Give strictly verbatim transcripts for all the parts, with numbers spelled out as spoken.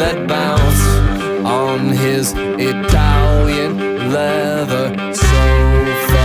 that bounce on his Italian leather sofa.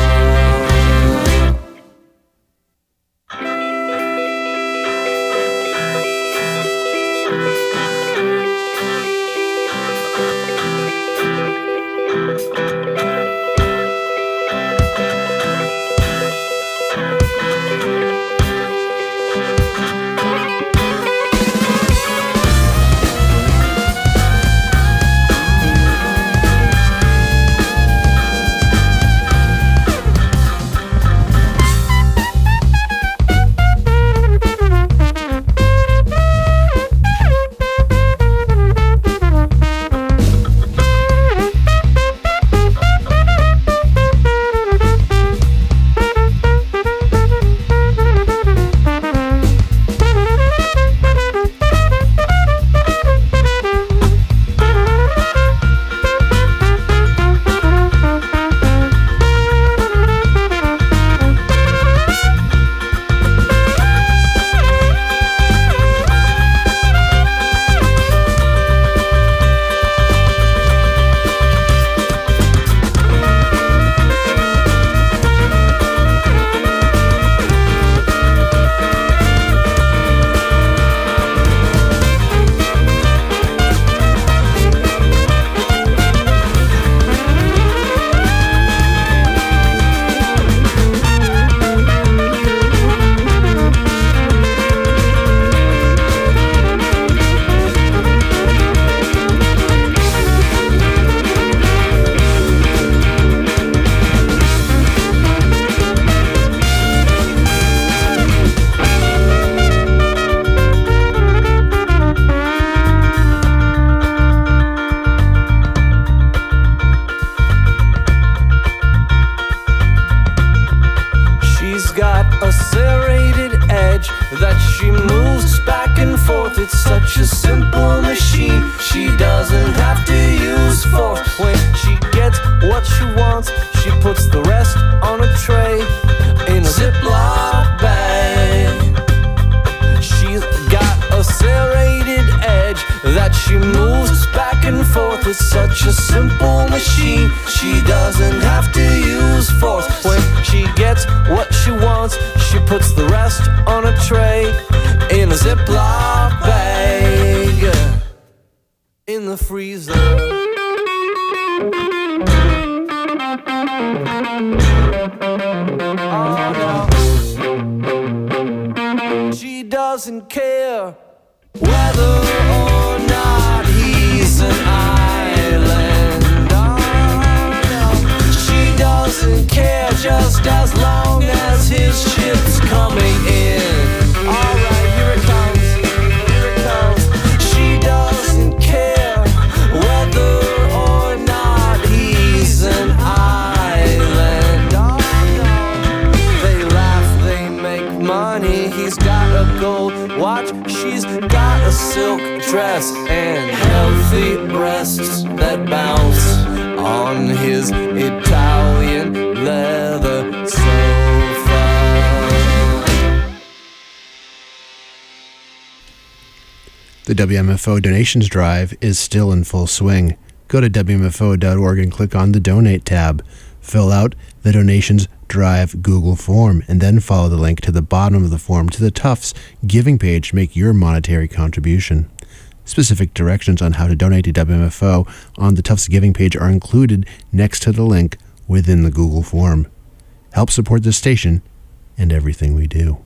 The W M F O donations drive is still in full swing. Go to W M F O dot org and click on the Donate tab. Fill out the Donations Drive Google form and then follow the link to the bottom of the form to the Tufts giving page to make your monetary contribution. Specific directions on how to donate to W M F O on the Tufts giving page are included next to the link within the Google form. Help support this station and everything we do.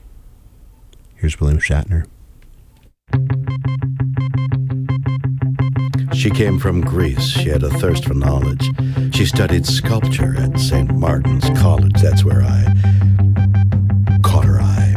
Here's William Shatner. She came from Greece. She had a thirst for knowledge. She studied sculpture at Saint Martin's College. That's where I caught her eye.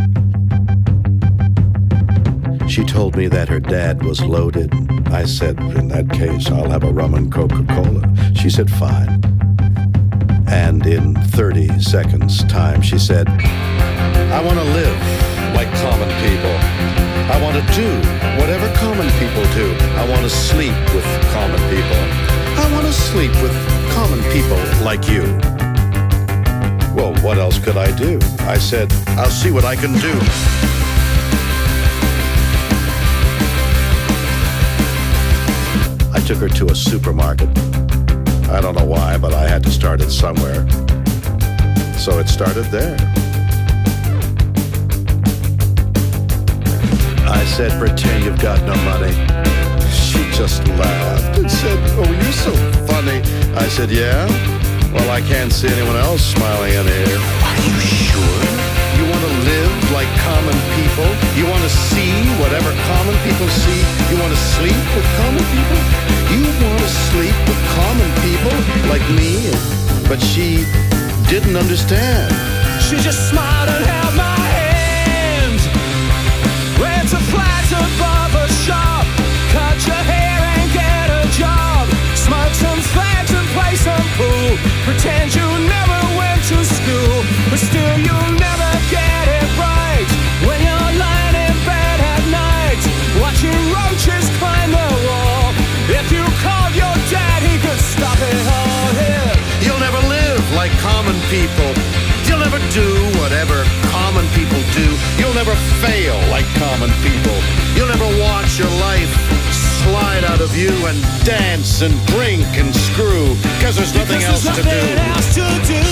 She told me that her dad was loaded. I said, in that case, I'll have a rum and Coca-Cola. She said, fine. And in thirty seconds time, she said, I want to live like common people. I want to do whatever common people do. I want to sleep with common people. I want to sleep with common people like you. Well, what else could I do? I said, I'll see what I can do. I took her to a supermarket. I don't know why, but I had to start it somewhere. So it started there. I said, pretend you've got no money. She just laughed and said, oh, you're so funny. I said, yeah? Well, I can't see anyone else smiling in here. Are you sure? You want to live like common people? You want to see whatever common people see? You want to sleep with common people? You want to sleep with common people like me? But she didn't understand. She just smiled and held my hand. Went to flats above a shop. Cut your hair and get a job. Smoke some fags and play some pool. Pretend you never went to school, but still you'll never get it right. When you're lying in bed at night, watching roaches climb the wall. If you called your dad, he could stop it all here. You'll never live like common people. You'll never do whatever common people do. You'll never fail like common people. You'll never watch your life slide out of you and dance and drink and screw, because there's nothing Because else there's to nothing do. else to do.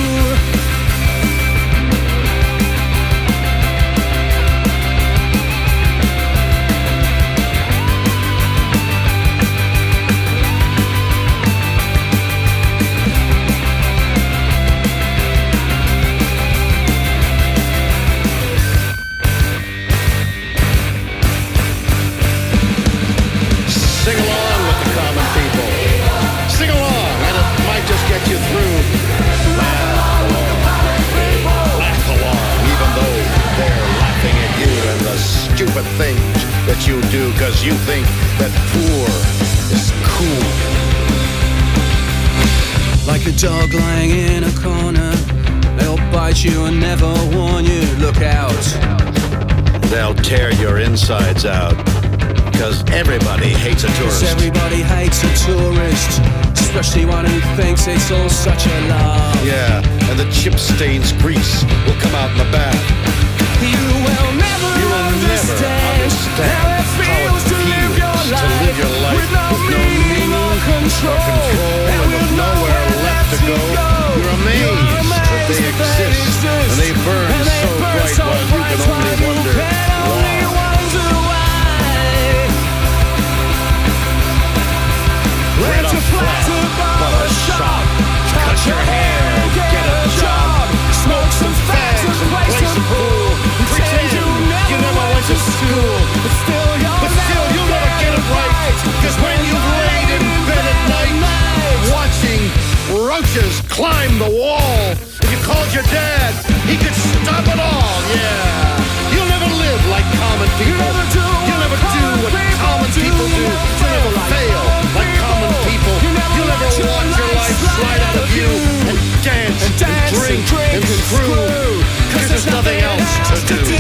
Sing along with the common people. Sing along, and it might just get you through. Laugh along. Laugh along, even though they're laughing at you and the stupid things that you do because you think that poor is cool. Like a dog lying in a corner, they'll bite you and never warn you. Look out. They'll tear your insides out because everybody hates a tourist. 'Cause everybody hates a tourist, especially one who thinks it's all such a laugh. Yeah, and the chip stains grease will come out in the bath. You will never You will never understand understand how it feels to live your to life live your life with no with no meaning or meaning control, or control, and and with with nowhere left to go. You're amazed that they exist, and they burn and they so burn bright so while you can bright only while you wonder can only why. wonder why. Rent a flat above a shop, cut your hair, get a job, smoke some fags and play some pool. Pretend you never went to school, but still you'll But still, you'll never get it right, because when you've laid in bed at night, watching roaches climb the wall, if you called your dad, he could stop it all, yeah. You'll never live like common people. You'll never do You'll never do what common people do. You'll never fail like common people. You'll never watch your life slide out of you and dance and drink and screw, because there's nothing else to do.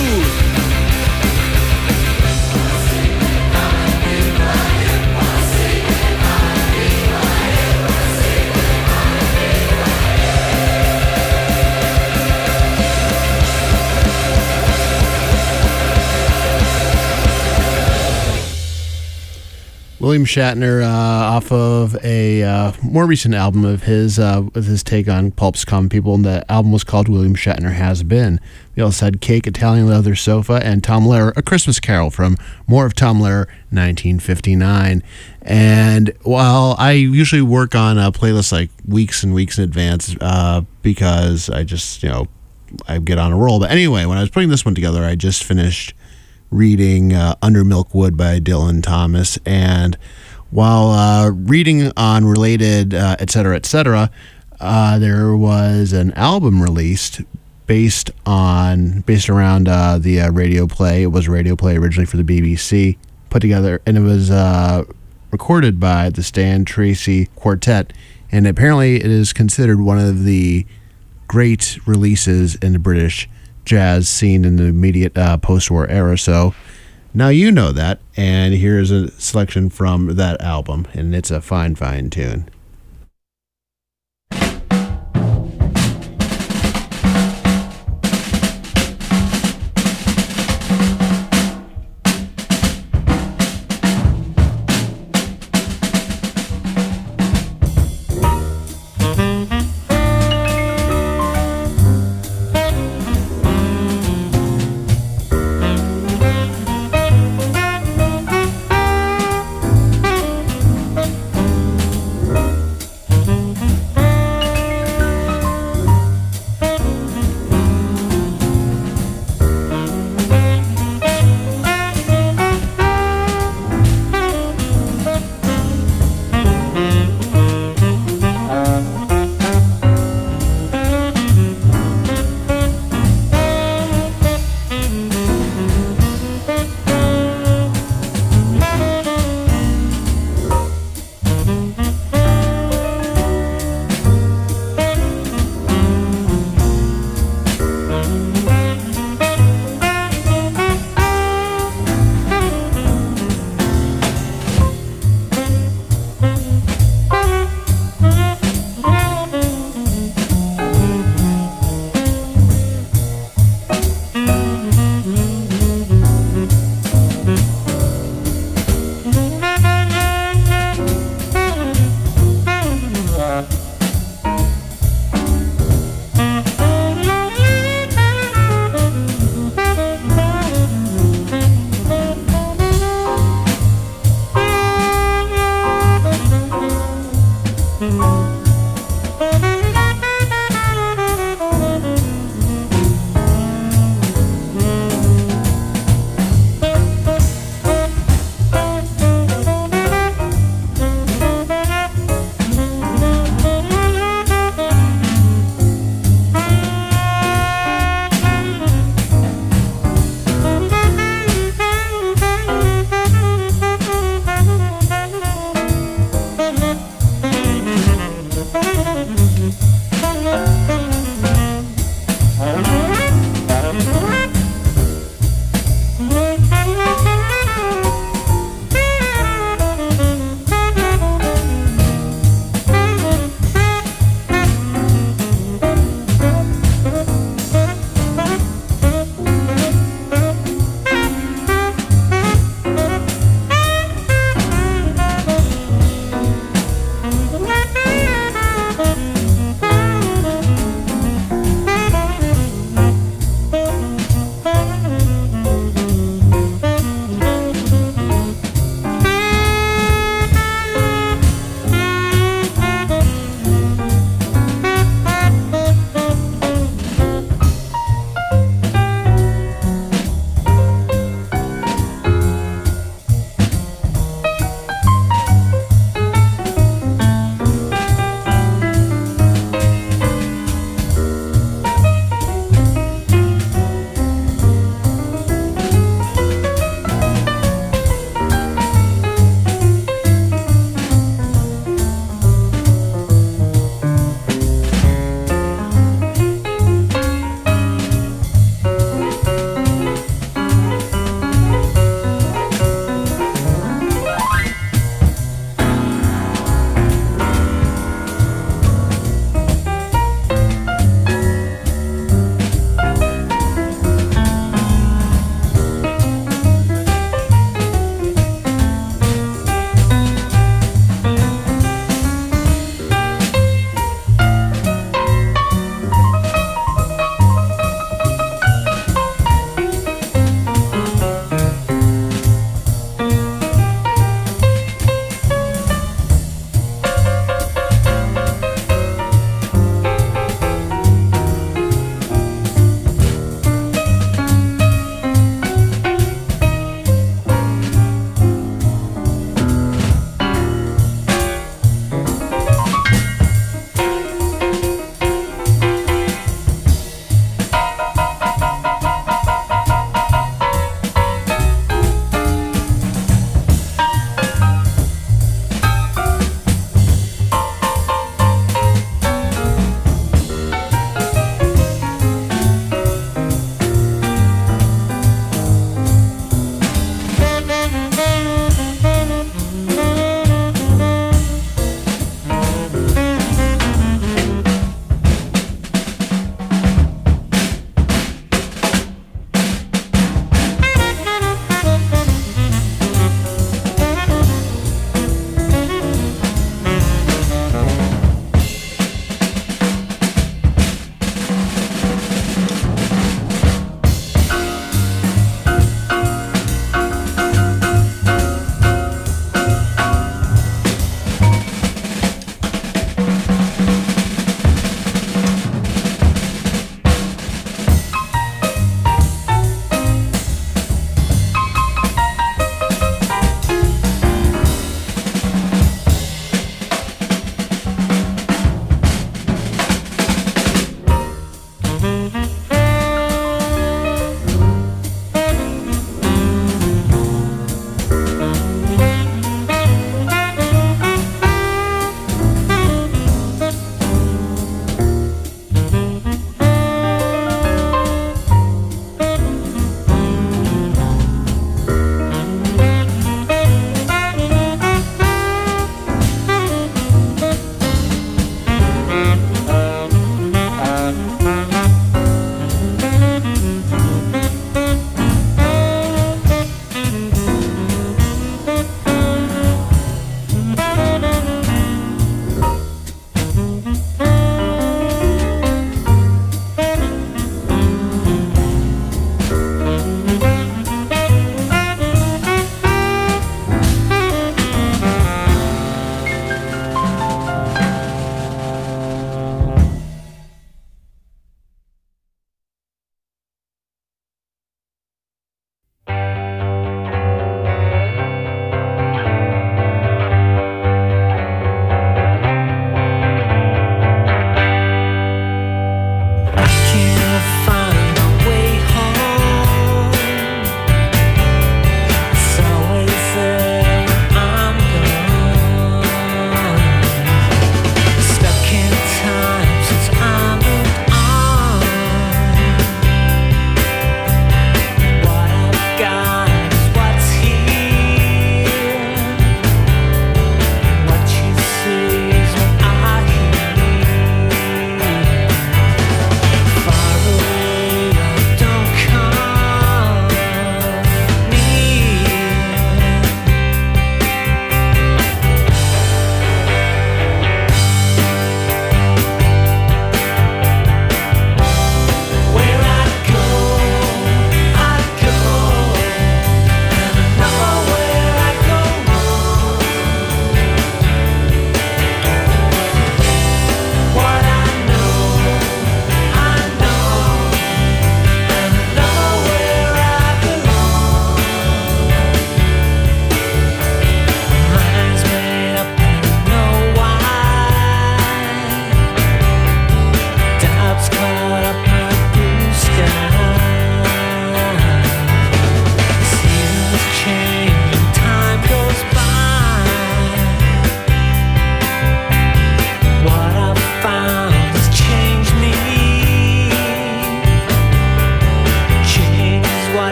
William Shatner, uh, off of a uh, more recent album of his, uh, with his take on Pulp's Common People, and the album was called William Shatner Has Been. We also had Cake, Italian Leather Sofa, and Tom Lehrer, A Christmas Carol from More of Tom Lehrer, nineteen fifty-nine. And while I usually work on a playlist like weeks and weeks in advance, uh, because I just, you know, I get on a roll. But anyway, when I was putting this one together, I just finished reading uh, Under Milk Wood by Dylan Thomas, and while uh, reading on related uh, et cetera, et cetera, uh, there was an album released based on based around uh, the uh, radio play. It was a radio play originally for the B B C, put together, and it was uh, recorded by the Stan Tracy Quartet, and apparently it is considered one of the great releases in the British jazz scene in the immediate uh, post-war era. So now you know that, and here's a selection from that album, and it's a fine, fine tune.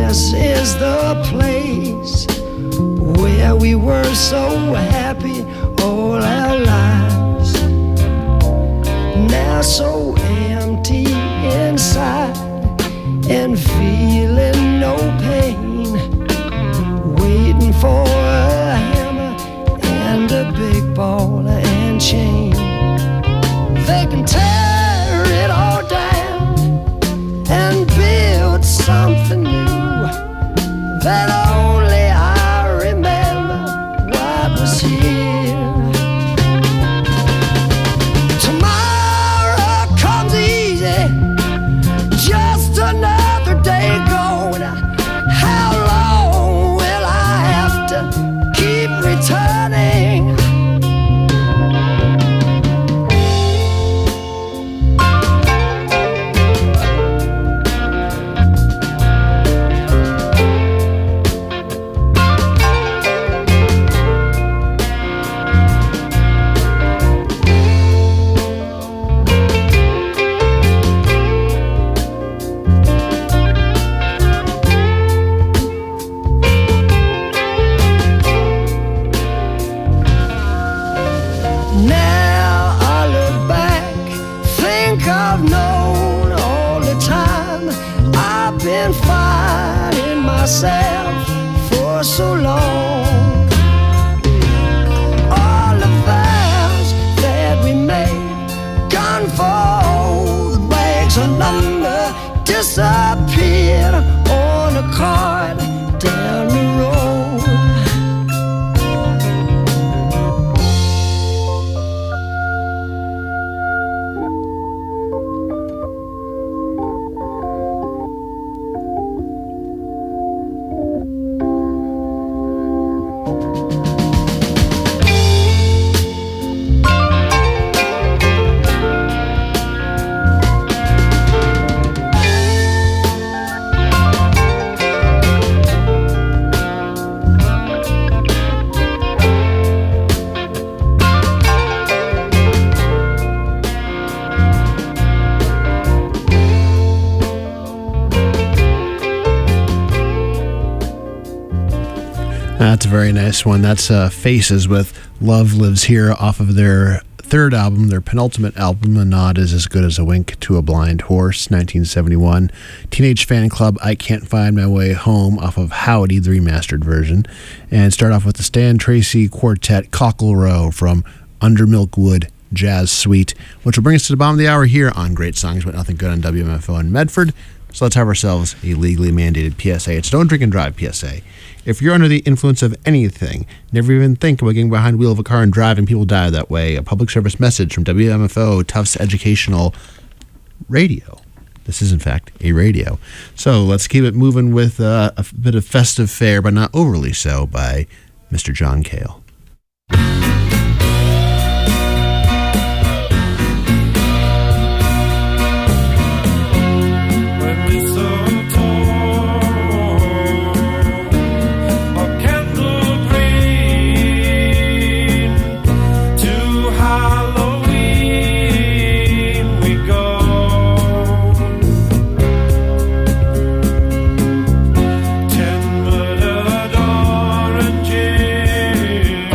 this is the place where we were so happy all our lives. Now so empty inside and feeling no pain, waiting for a hammer and a big ball and chain. They can tear it all down and build something new, that only I remember what was here. Tomorrow comes easy, just another day going. How long will I have to keep returning? Now I look back, think I've known all the time. I've been fighting myself for so long. All the vows that we made, gone for old rags, a number disappeared on a card down the road. That's a very nice one. That's uh, Faces with Love Lives Here off of their third album, their penultimate album, A Nod Is As Good As a Wink to a Blind Horse, nineteen seventy-one. Teenage Fan Club, I Can't Find My Way Home off of Howdy, the remastered version. And start off with the Stan Tracy Quartet, Cockle Row from Under Milkwood Jazz Suite, which will bring us to the bottom of the hour here on Great Songs But Nothing Good on W M F O in Medford. So let's have ourselves a legally mandated P S A. It's Don't Drink and Drive P S A. If you're under the influence of anything, never even think about getting behind the wheel of a car and driving, people die that way. A public service message from W M F O, Tufts Educational Radio. This is, in fact, a radio. So let's keep it moving with uh, a bit of festive fare, but not overly so, by Mister John Cale. Oranges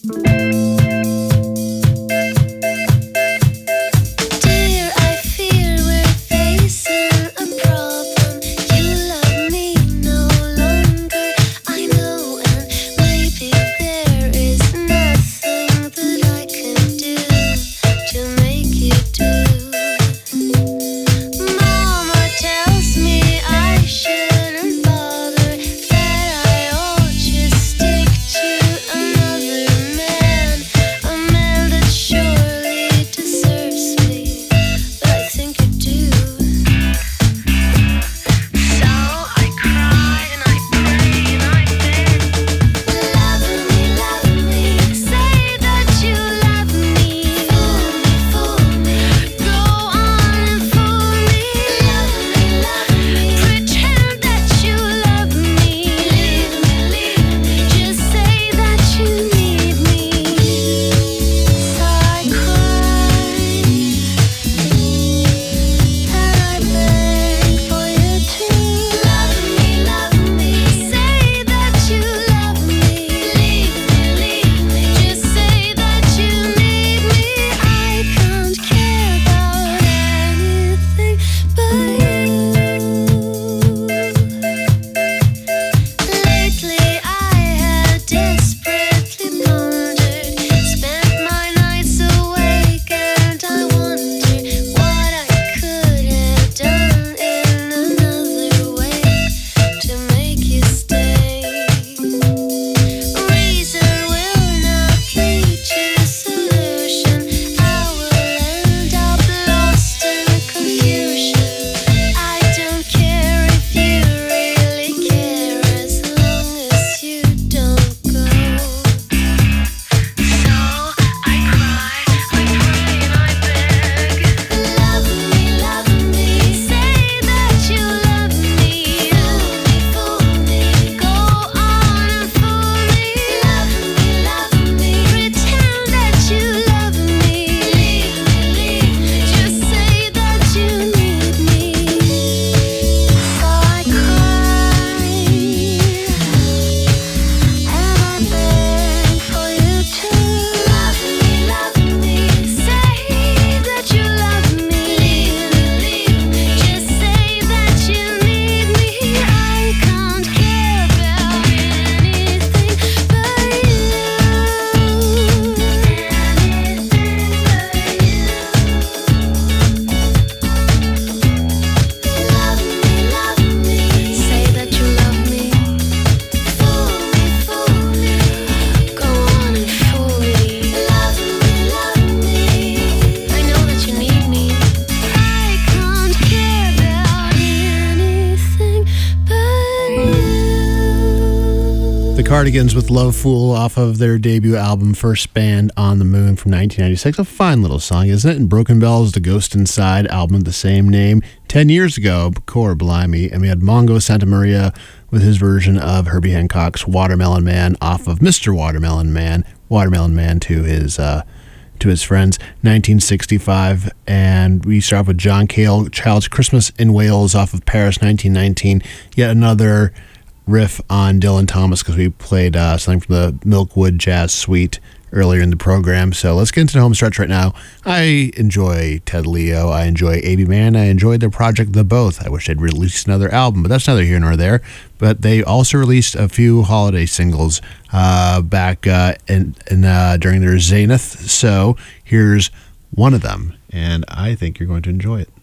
Cardigans with Love Fool off of their debut album First Band on the Moon from nineteen ninety-six. A fine little song, isn't it? And Broken Bells, The Ghost Inside album of the same name. Ten years ago, core blimey, and we had Mongo Santa Maria with his version of Herbie Hancock's Watermelon Man off of Mister Watermelon Man, Watermelon Man to his uh, to his friends, nineteen sixty-five. And we start off with John Cale, Child's Christmas in Wales off of Paris, nineteen nineteen. Yet another riff on Dylan Thomas, because we played uh, something from the Milkwood Jazz Suite earlier in the program. So let's get into the home stretch right now. I enjoy Ted Leo. I enjoy A B Man. I enjoyed their project, The Both. I wish they'd released another album, but that's neither here nor there. But they also released a few holiday singles uh, back uh, in, in uh, during their zenith. So here's one of them, and I think you're going to enjoy it.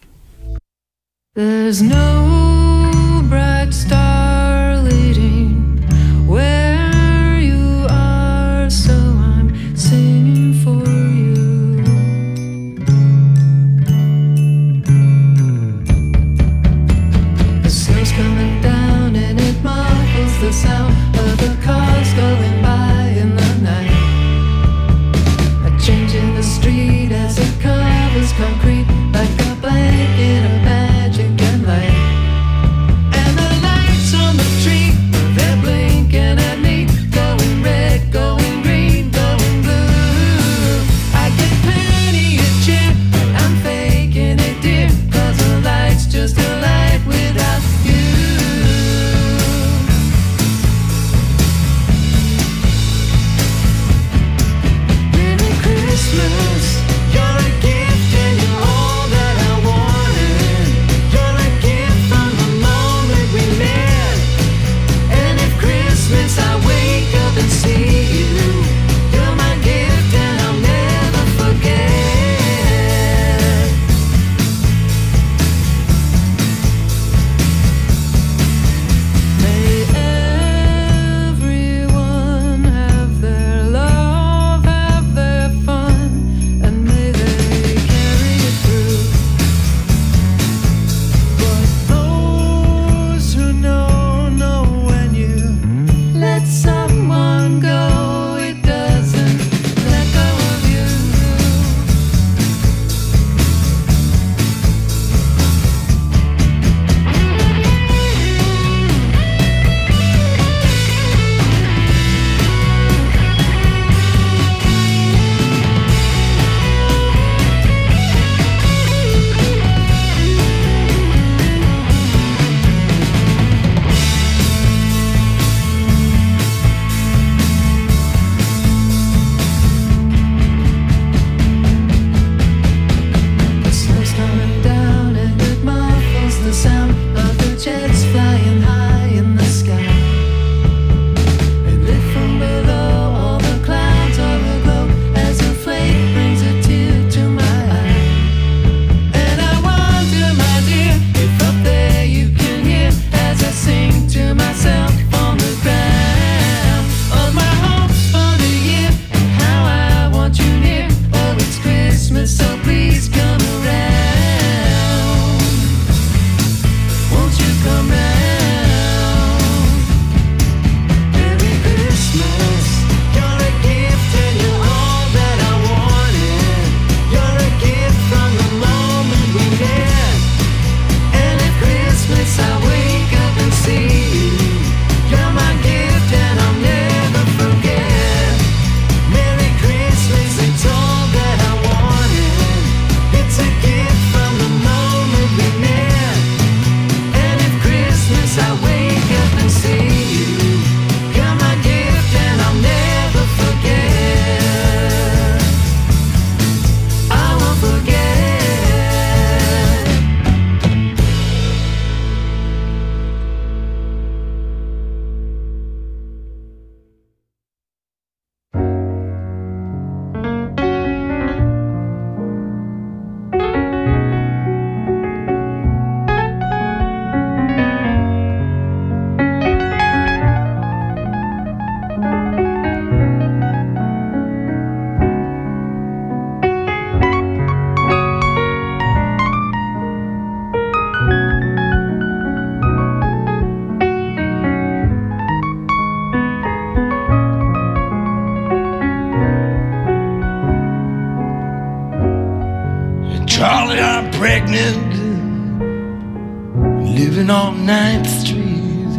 There's no bright star leading where you are, so I'm singing for you. The snow's coming down and it muffles the sound of the cars going by in the night. A change in the street as it covers concrete like a blanket of magic and light. And the lights pregnant, living on ninth Street,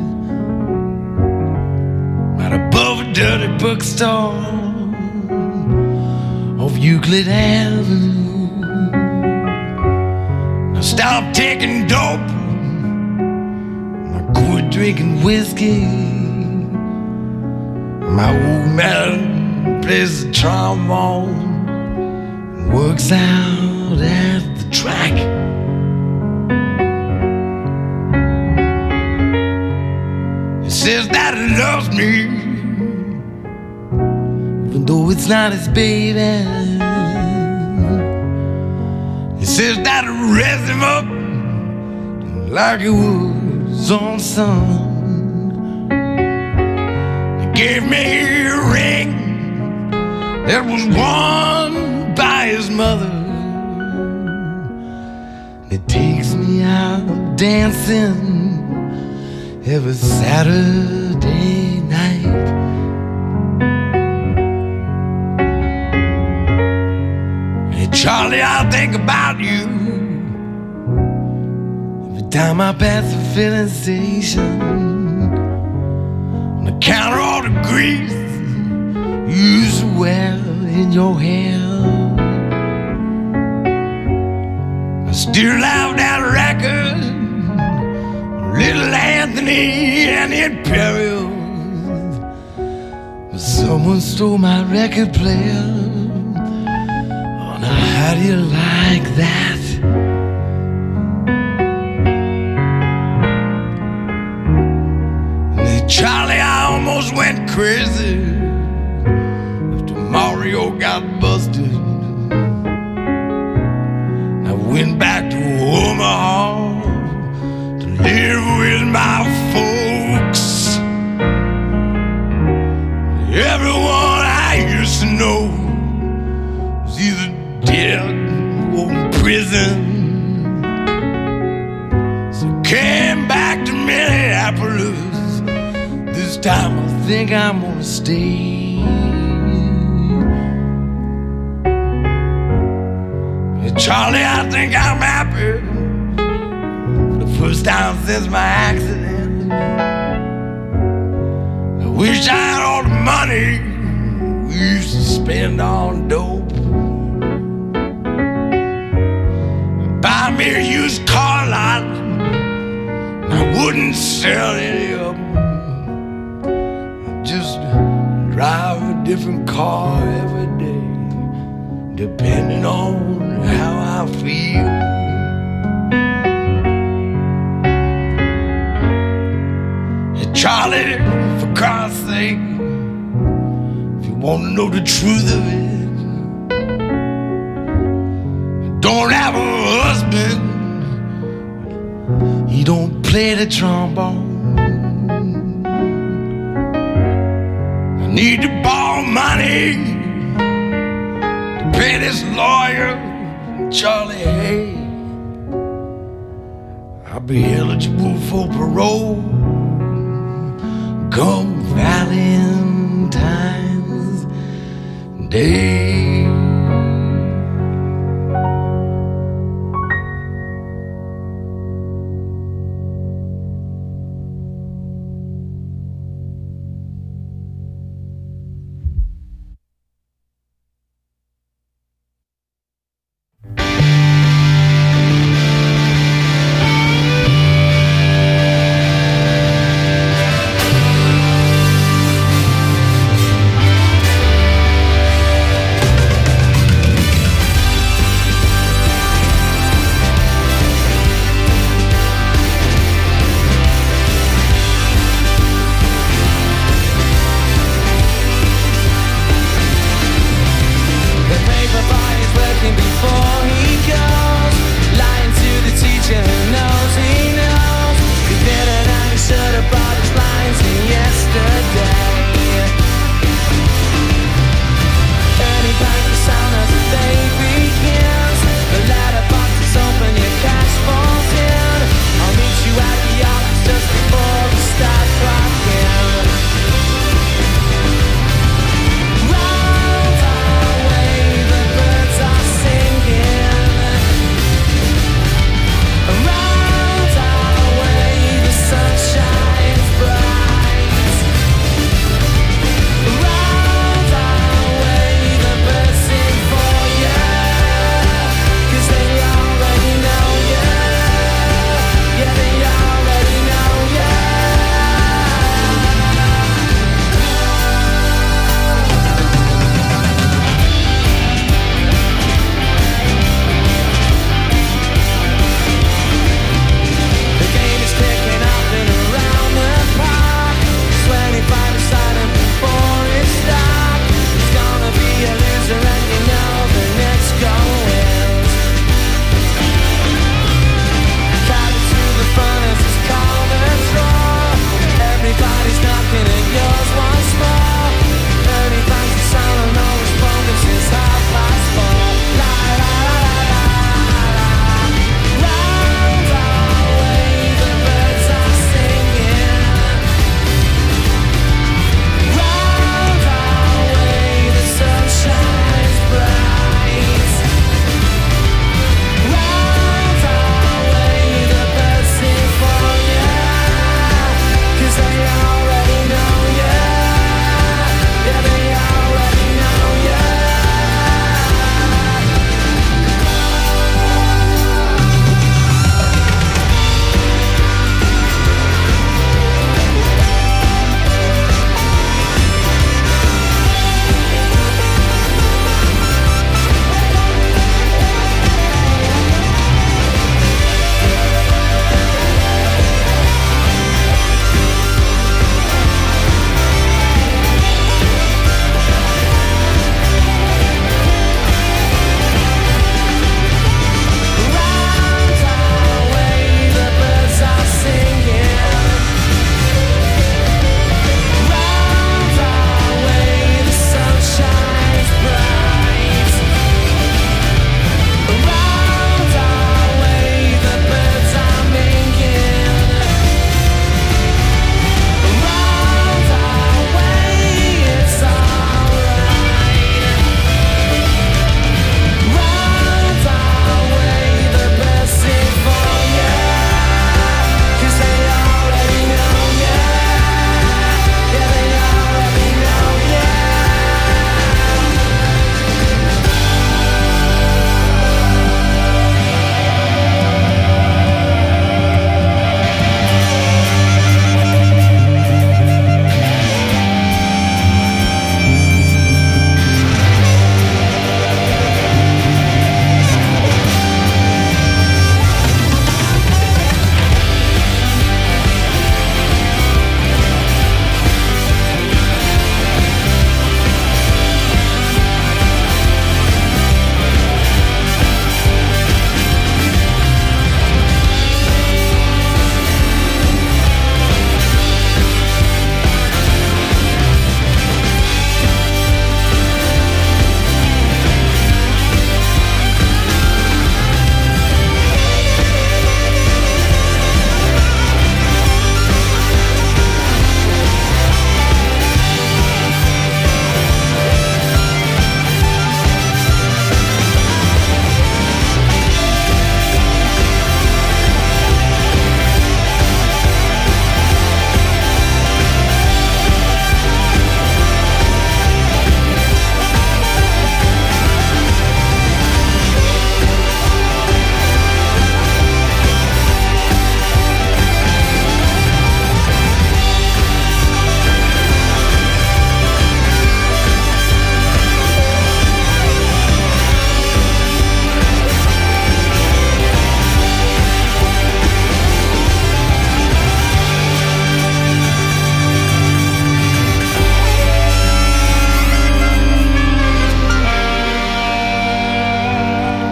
right above a dirty bookstore off Euclid Avenue. Now stop taking dope, I quit drinking whiskey. My old man plays the trombone, works out at the track. He says that he loves me, even though it's not his baby. He says that he raised him up like he was on son. He gave me a ring that was worn by his mother. It takes me out dancing every Saturday night. Hey Charlie, I think about you every time I pass the filling station. On the counter, all the grease you used to wear in your hair. I still have that record, Little Anthony and the Imperials. But someone stole my record player. Oh, now how do you like that? And then Charlie, I almost went crazy after Mario got busted. I went back to Omaha to live with my folks. Everyone I used to know was either dead or in prison. So I came back to Minneapolis. This time I think I'm gonna stay. Charlie, I think I'm happy for the first time since my accident. I wish I had all the money we used to spend on dope. Buy me a used car lot, and I wouldn't sell any of them. I'd just drive a different car every day, depending on how I feel. Hey Charlie, for Christ's sake, if you want to know the truth of it, I don't have a husband, he don't play the trombone. I need to borrow money to pay this lawyer, Charlie, hey, I'll be eligible for parole come Valentine's Day.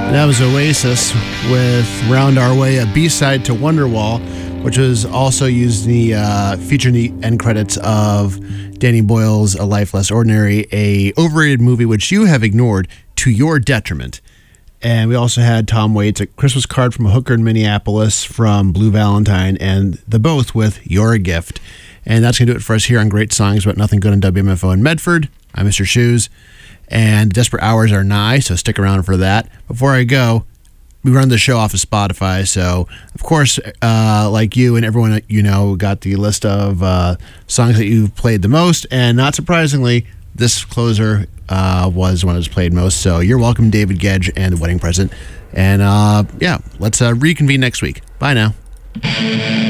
That was Oasis with Round Our Way, a B-side to Wonderwall, which was also used in the uh, featured in the end credits of Danny Boyle's A Life Less Ordinary, a overrated movie which you have ignored to your detriment. And we also had Tom Waits, A Christmas Card from a Hooker in Minneapolis from Blue Valentine, and the both with You're a Gift. And that's going to do it for us here on Great Songs About Nothing Good on W M F O in Medford. I'm Mister Shoes, and Desperate Hours are nigh, so stick around for that. Before I go, we run the show off of Spotify, so of course, uh, like you and everyone that you know, got the list of uh, songs that you've played the most, and not surprisingly, this closer uh, was one that was played most. So you're welcome, David Gedge and The Wedding Present. And uh, yeah, let's uh, reconvene next week. Bye now.